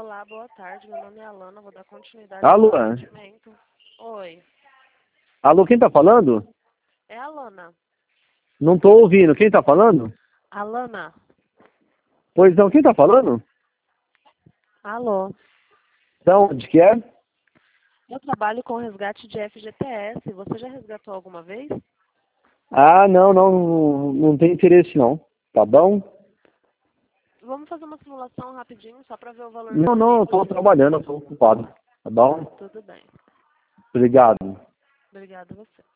Olá, boa tarde. Meu nome é Alana. Vou dar continuidade Alô? ao atendimento. Oi, Alô, quem tá falando? é a Alana. Não tô ouvindo. Quem tá falando? Alana, Pois não, quem tá falando? alô. Da onde que é? Eu trabalho com resgate de FGTS. Você já resgatou alguma vez? Ah, não tem interesse não. Tá bom? Vamos fazer uma simulação rapidinho, só para ver o valor Não, eu tô disponível. trabalhando, eu tô ocupado. Tá bom? Tudo bem. Obrigado. Obrigada a você.